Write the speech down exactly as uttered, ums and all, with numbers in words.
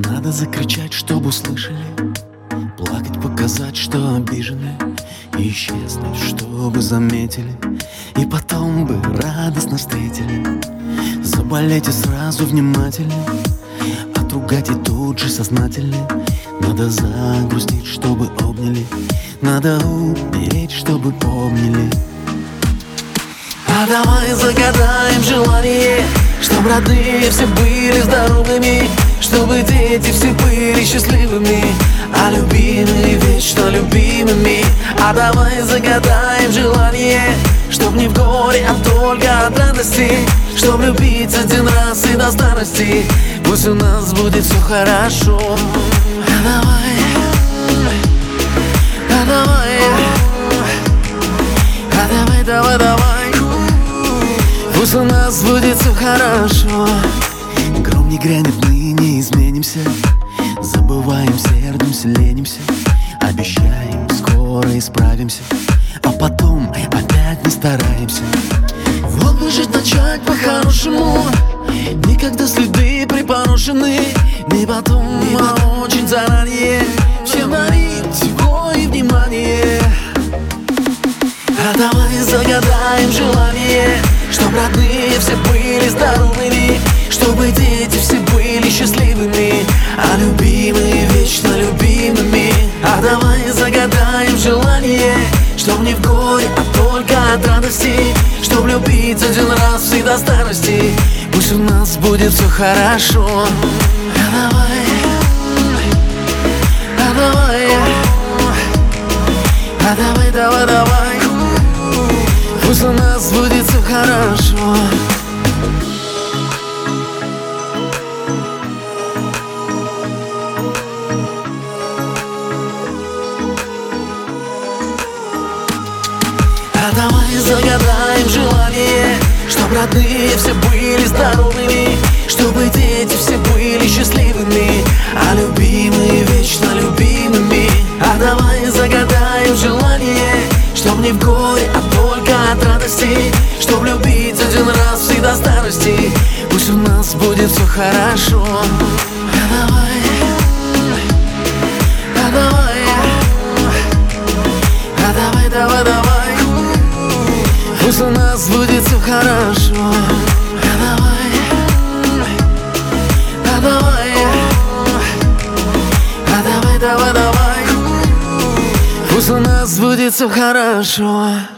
Надо закричать, чтобы услышали, плакать, показать, что обижены, и исчезнуть, чтобы заметили, и потом бы радостно встретили. Заболеть и сразу внимательны, отругать и тут же сознательны. Надо загрустить, чтобы обняли, надо умереть, чтобы помнили. А давай загадаем желание, чтоб родные все были здоровыми, чтобы дети все были счастливыми, а любимые вечно любимыми. А давай загадаем желание, чтоб не в горе, а только от радости, чтоб любить один раз и до старости. Пусть у нас будет все хорошо. А давай, а давай, а давай, давай, давай. Пусть у нас будет все хорошо. Гром не грянет, мы не изменимся. Забываем, сердимся, ленимся. Обещаем, скоро исправимся, а потом опять не стараемся. Вот бы жить начать по-хорошему, никогда следы припорошены. Не потом, не а очень заранее всем дарить тепло и внимание. А давай загадаем желание, чтоб родные все были здоровыми, чтобы дети все были счастливыми, а любимые вечно любимыми. А давай загадаем желание, чтоб не в горе, а только от радости, чтоб любить один раз и до старости. Пусть у нас будет все хорошо. А давай, а давай, а давай, давай, давай. Пусть у нас будет все хорошо. А давай загадаем желание, чтоб родные все были здоровыми, чтобы дети все были счастливыми, а любимые вечно любимыми. А давай загадаем желание, чтоб не в горе, а только от радости, чтоб любить один раз и до старости. Пусть у нас будет все хорошо. А давай, а давай, а давай, давай, давай. Пусть у нас будет все хорошо. А давай, а давай, а давай, давай, давай. Пусть у нас будет все хорошо.